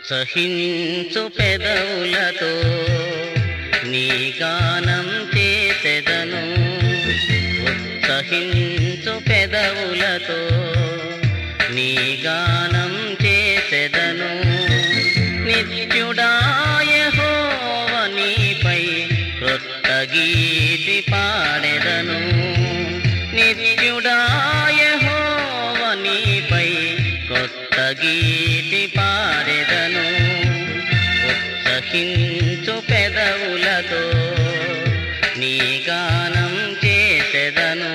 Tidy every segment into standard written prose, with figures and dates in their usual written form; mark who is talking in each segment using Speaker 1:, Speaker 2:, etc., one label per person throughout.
Speaker 1: ఉత్సహించు పెదవులతో నీ గానం చేసెదను. ఉత్సహించు పెదవులతో నీ గానం చేసెదను. నిత్యుడా యెహోవా నీపై క్రొత్త గీతి పాడెదను. నిత్యుడా యెహోవా నీపై క్రొత్త గీతి పాడెదను. ఉత్సహించు పెదవులతో నీ గానం చేసెదను.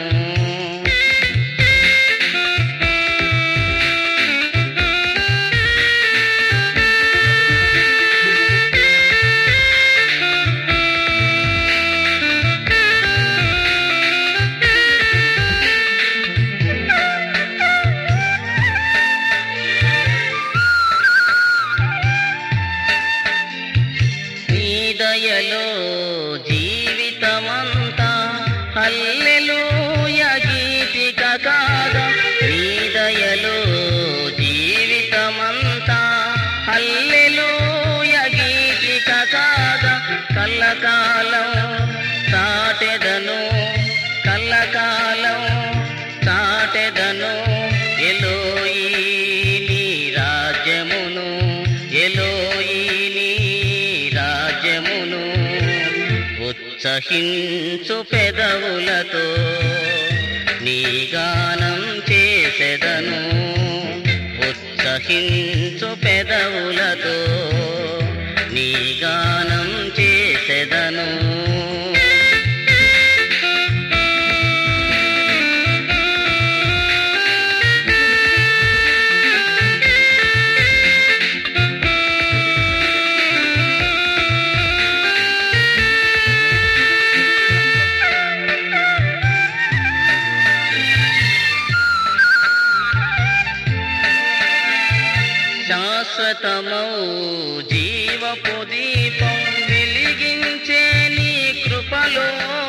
Speaker 1: దయలో జీవితమంతా హల్లెలూయా గీతిక కాగా. నీ దయలో జీవితమంతా హల్లెలూయా గీతిక కాగా. కల్లకాలం సాటెదను, కల్లకాలం సాటెదను ఎలోయి నీ రాజ్యమును, ఎలోయి నీ రాజ్యమును. ఉత్సహించు పెదవులతో నీ గానం చేసెదను. ఉత్సహించు పెదవులతో నీ గానం చేసెదను. శాశ్వతమౌ జీవపు దీపం వెలిగించే నీ కృపలో.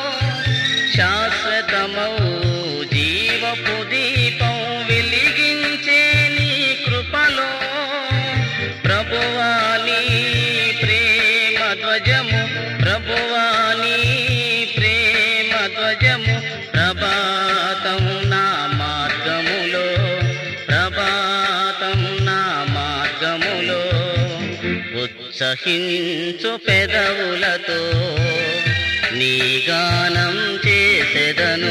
Speaker 1: శాశ్వతమౌ జీవపు దీపం వెలిగించే నీ కృపలో. ప్రభువా నీ ప్రేమ ధ్వజము, ప్రభువా నీ ప్రేమ ధ్వజము ప్రభాతం నా మార్గములో, ప్రభాతం నా మార్గములో. ఉత్సహించు పెదవులతో నీ గానం చేసెదను.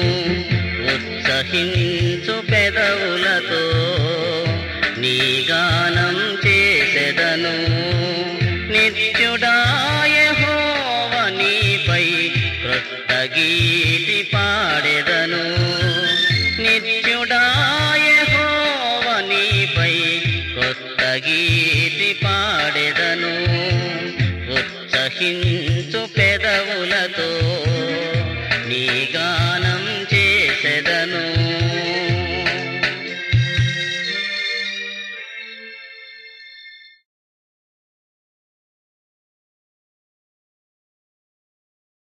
Speaker 1: ఉత్సహించు పెదవులతో నీ గానం చేసెదను. నిత్యుడా యెహోవా నీపై క్రొత్త గీతి పాడెదను. నిత్యుడా యెహోవా నీపై క్రొత్త గీతి పాడెదను. ఉత్సహించు పెదవులతో నీ గానం